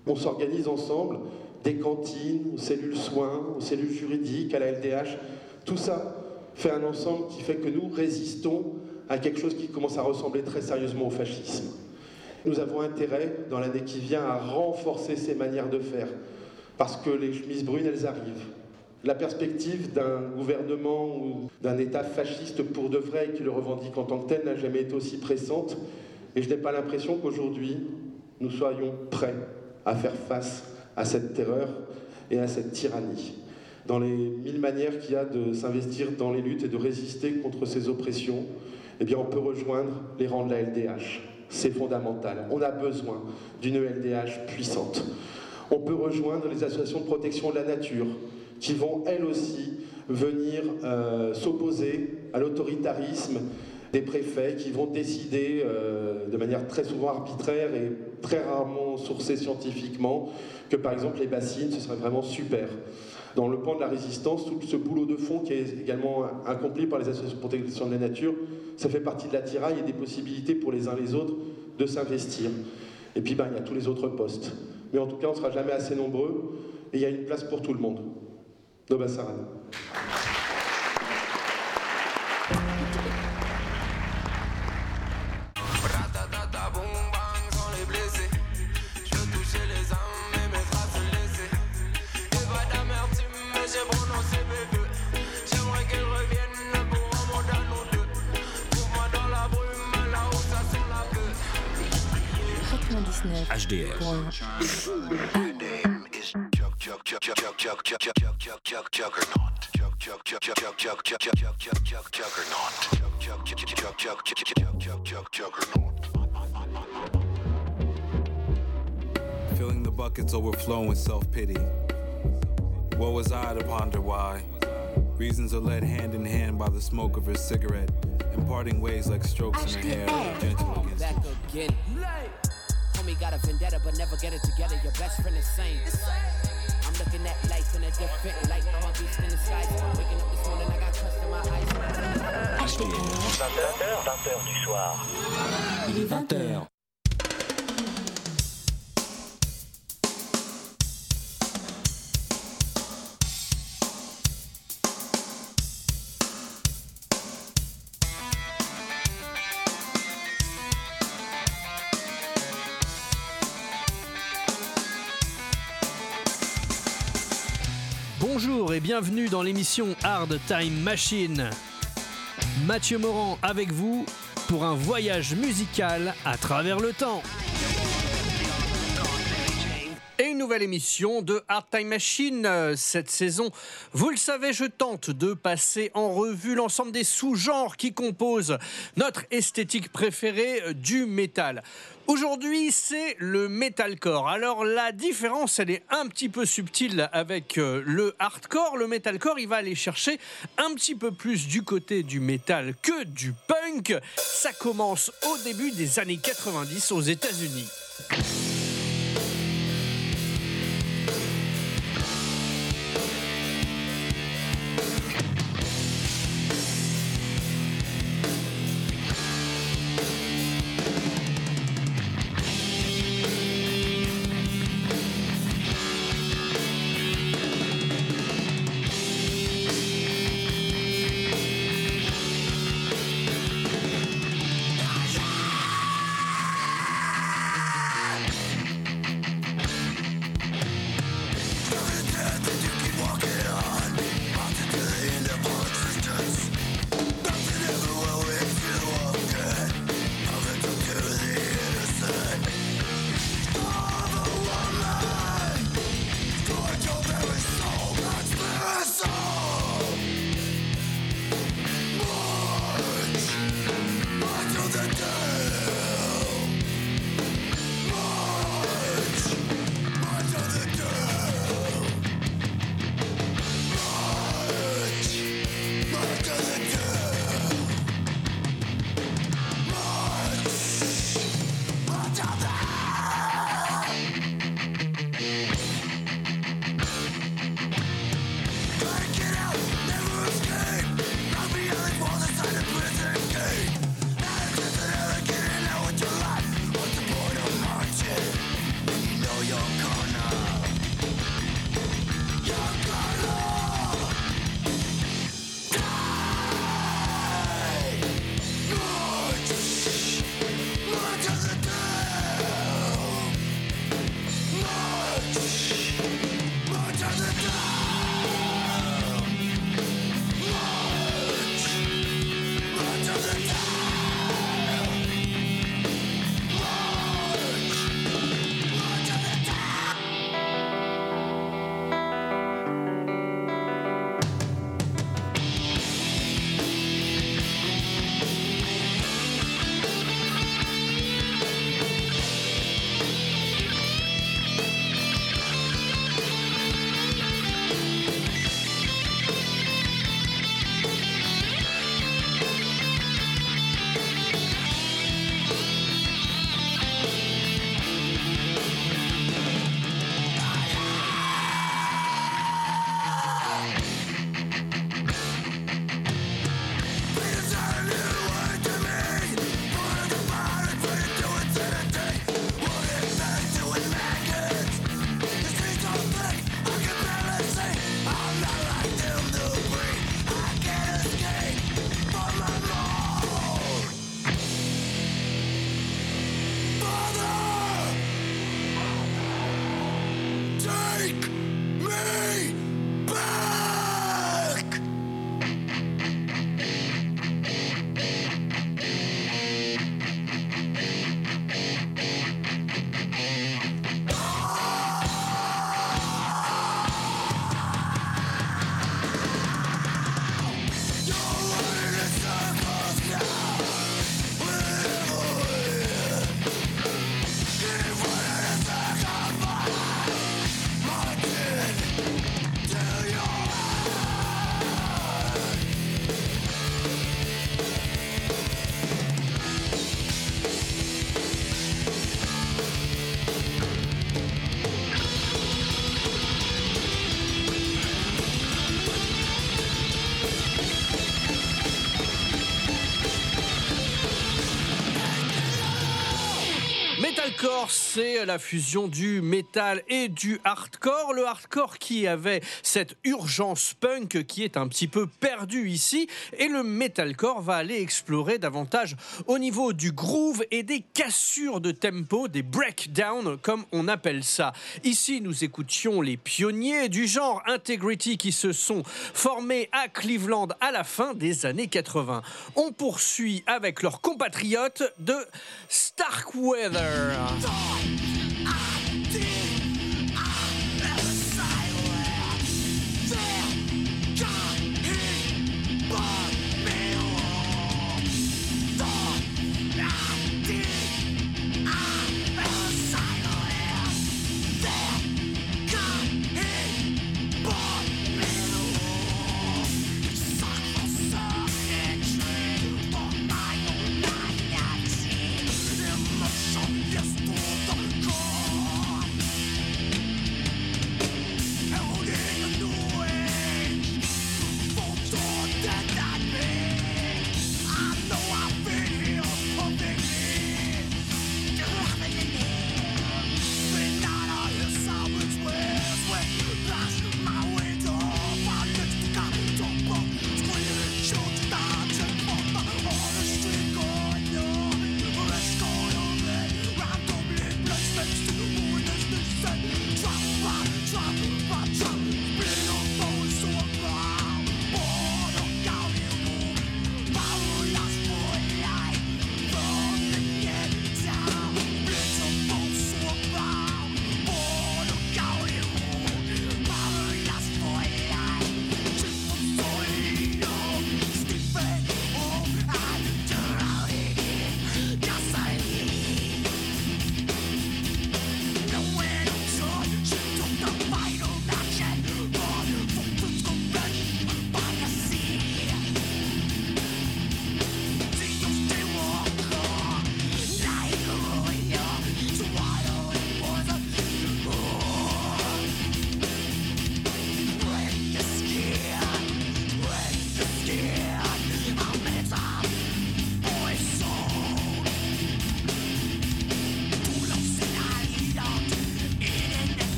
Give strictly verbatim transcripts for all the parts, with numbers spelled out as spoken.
On s'organise ensemble, des cantines, aux cellules soins, aux cellules juridiques, à la L D H. Tout ça fait un ensemble qui fait que nous résistons à quelque chose qui commence à ressembler très sérieusement au fascisme. Nous avons intérêt, dans l'année qui vient, à renforcer ces manières de faire, parce que les chemises brunes, elles arrivent. La perspective d'un gouvernement ou d'un État fasciste pour de vrai et qui le revendique en tant que tel n'a jamais été aussi pressante. Et je n'ai pas l'impression qu'aujourd'hui, nous soyons prêts à faire face à cette terreur et à cette tyrannie. Dans les mille manières qu'il y a de s'investir dans les luttes et de résister contre ces oppressions, eh bien on peut rejoindre les rangs de la L D H. C'est fondamental. On a besoin d'une L D H puissante. On peut rejoindre les associations de protection de la nature qui vont elles aussi venir euh, s'opposer à l'autoritarisme des préfets qui vont décider euh, de manière très souvent arbitraire et très rarement sourcée scientifiquement que par exemple les bassines, ce serait vraiment super. Dans le pan de la résistance, tout ce boulot de fond qui est également accompli par les associations de protection de la nature, ça fait partie de l'attirail et des possibilités pour les uns les autres de s'investir. Et puis ben, il y a tous les autres postes. Mais en tout cas, on ne sera jamais assez nombreux et il y a une place pour tout le monde. Noba Saran. H D R. Filling the buckets overflow with self-pity. What was I to ponder why? Reasons are led hand in hand by the smoke of her cigarette, imparting ways like strokes in her hair, gentle against back again. Homie got a vendetta, but never get it together. Your best friend is sane. I'm looking at life in a different light. I'm a beast in the sky. So I'm waking up this morning, I got crust in my eyes. H D R. vingt heures, vingt heures du soir. Il est vingt heures. Bonjour et bienvenue dans l'émission Hard Time Machine. Mathieu Morand avec vous pour un voyage musical à travers le temps. Et une nouvelle émission de Hard Time Machine cette saison. Vous le savez, je tente de passer en revue l'ensemble des sous-genres qui composent notre esthétique préférée du métal. Aujourd'hui, c'est le metalcore. Alors, la différence, elle est un petit peu subtile avec euh, le hardcore. Le metalcore, il va aller chercher un petit peu plus du côté du métal que du punk. Ça commence au début des années quatre-vingt-dix aux États-Unis. Metalcore, c'est la fusion du métal et du hardcore. Le hardcore qui avait cette urgence punk qui est un petit peu perdue ici. Et le metalcore va aller explorer davantage au niveau du groove et des cassures de tempo, des breakdowns comme on appelle ça. Ici, nous écoutions les pionniers du genre Integrity qui se sont formés à Cleveland à la fin des années quatre-vingts. On poursuit avec leurs compatriotes de Starkweather. Yes,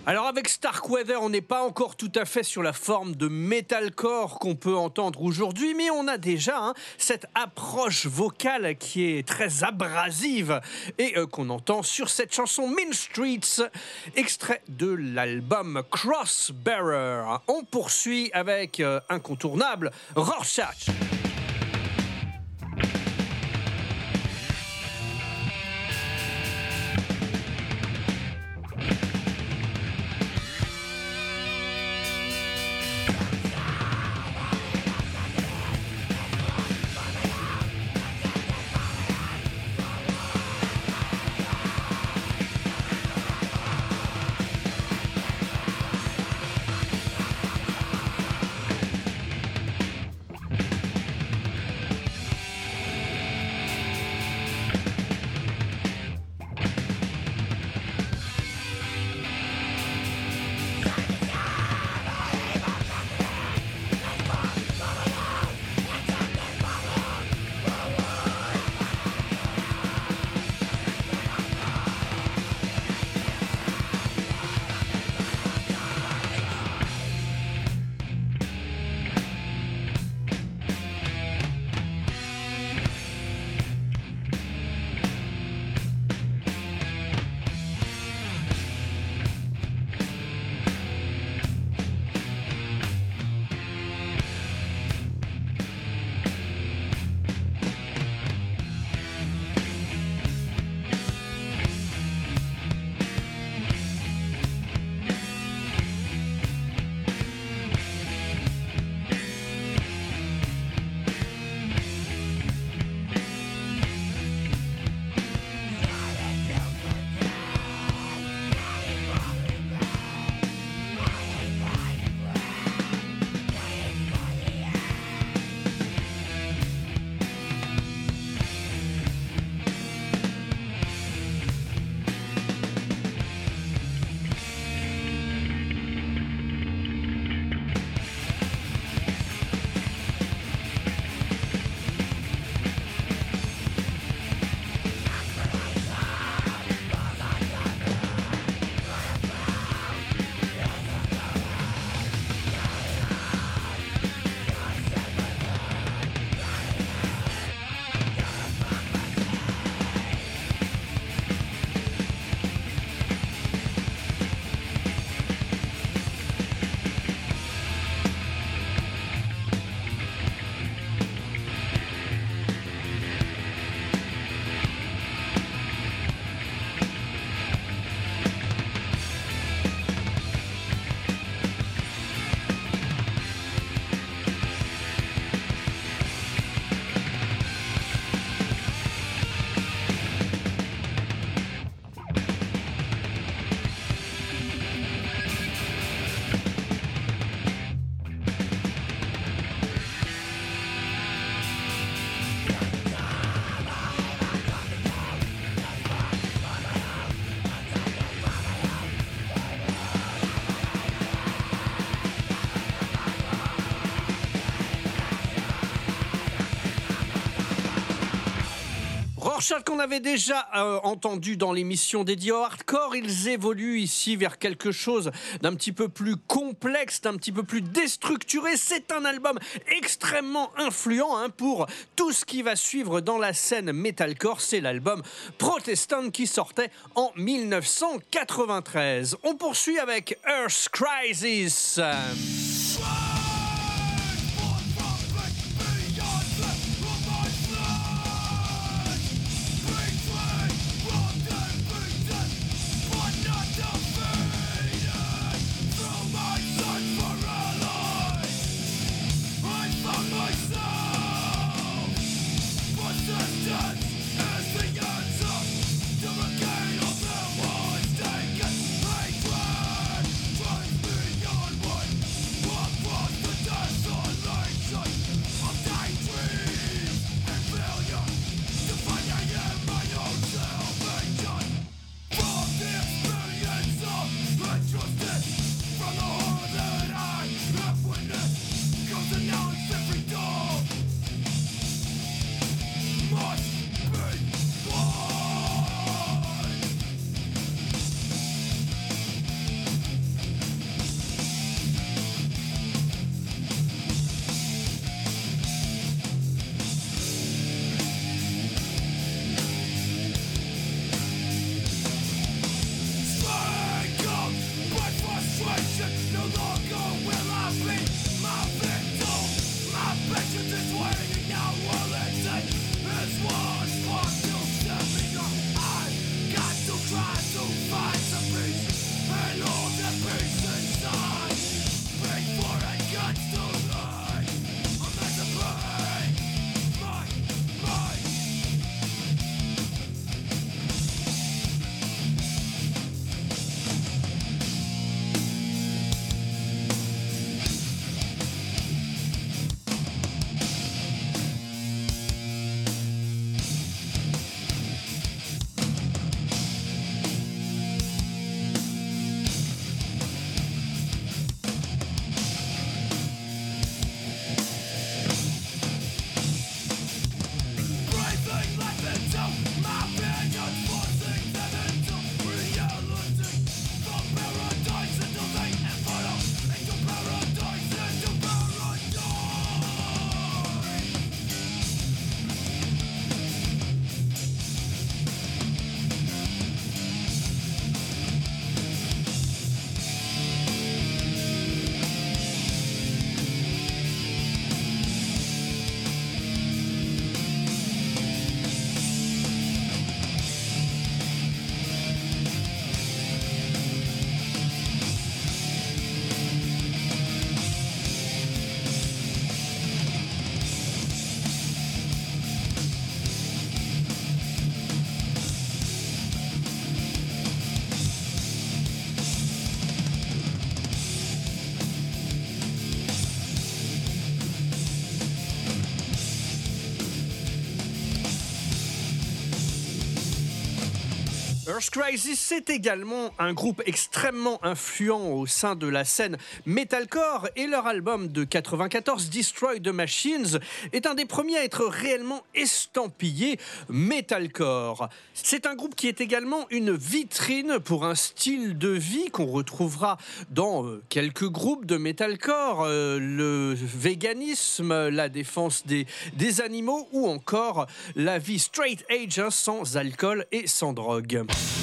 Alors avec Starkweather, on n'est pas encore tout à fait sur la forme de metalcore qu'on peut entendre aujourd'hui, mais on a déjà hein, cette approche vocale qui est très abrasive et euh, qu'on entend sur cette chanson Mean Streets, extrait de l'album Crossbearer. On poursuit avec euh, incontournable Rorschach. Rorschach qu'on avait déjà euh, entendu dans l'émission dédiée au hardcore, ils évoluent ici vers quelque chose d'un petit peu plus complexe, d'un petit peu plus déstructuré. C'est un album extrêmement influent hein, pour tout ce qui va suivre dans la scène metalcore. C'est l'album Protestant qui sortait en mille neuf cent quatre-vingt-treize. On poursuit avec Earth Crisis. What Earth Crisis, c'est également un groupe extrêmement influent au sein de la scène metalcore et leur album de quatre-vingt-quatorze, Destroy the Machines, est un des premiers à être réellement estampillé metalcore. C'est un groupe qui est également une vitrine pour un style de vie qu'on retrouvera dans quelques groupes de metalcore, euh, le véganisme, la défense des, des animaux ou encore la vie straight edge, hein, sans alcool et sans drogue.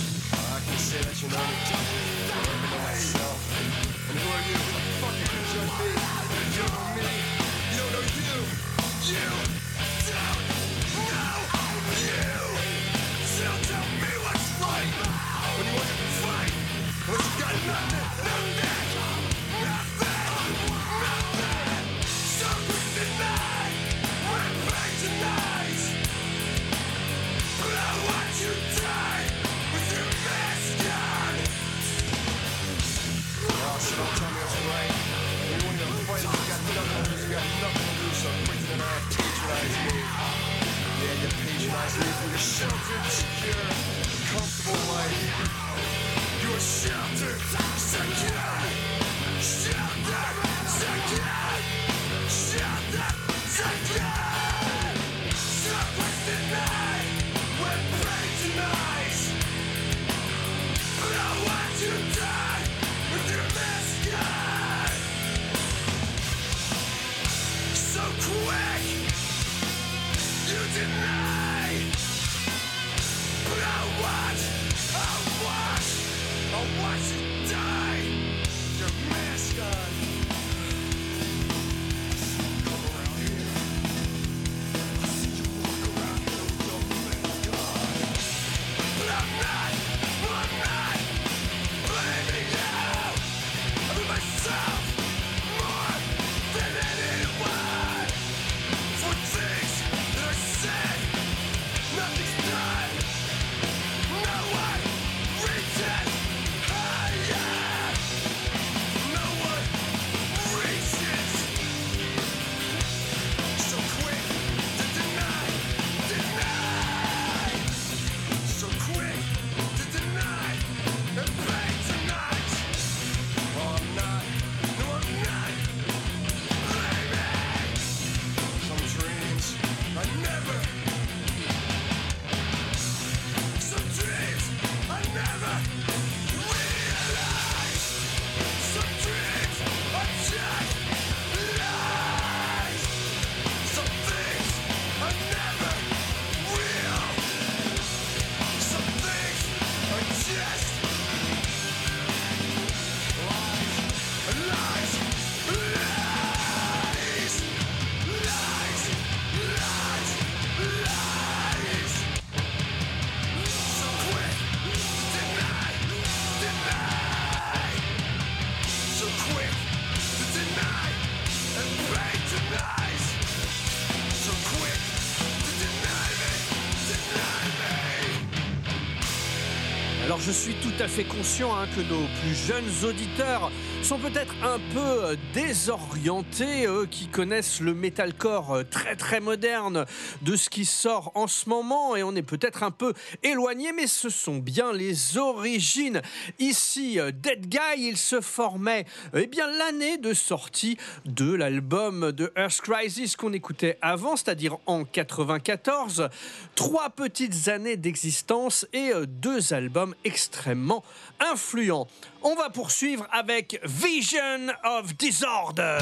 Alors je suis tout à fait conscient hein, que nos plus jeunes auditeurs sont peut-être un peu désorientés, eux qui connaissent le metalcore très très moderne de ce qui sort en ce moment, et on est peut-être un peu éloigné, mais ce sont bien les origines. Ici, Dead Guy, il se formait eh bien l'année de sortie de l'album de Earth Crisis qu'on écoutait avant, c'est-à-dire en quatre-vingt-quatorze. Trois petites années d'existence et deux albums extrêmement influents. On va poursuivre avec Vision of Disorder.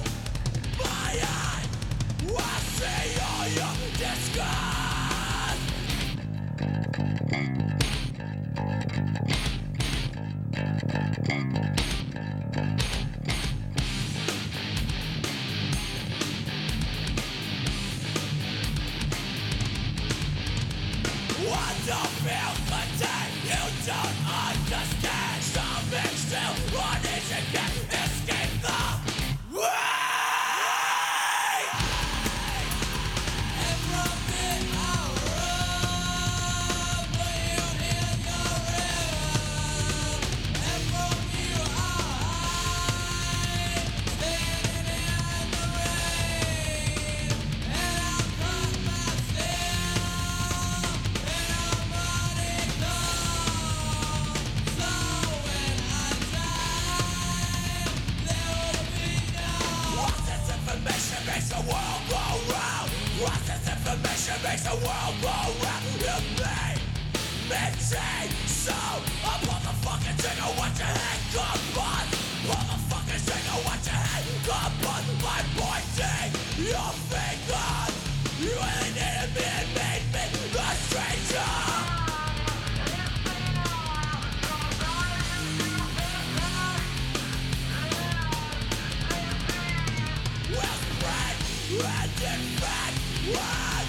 Disgust makes the world go round. You made me see so. I pull the fucking trigger, watch your head come on. Pull the fucking trigger, watch your head come on. I'm pointing your finger. You really needed me and made me a stranger. We'll spread and defend.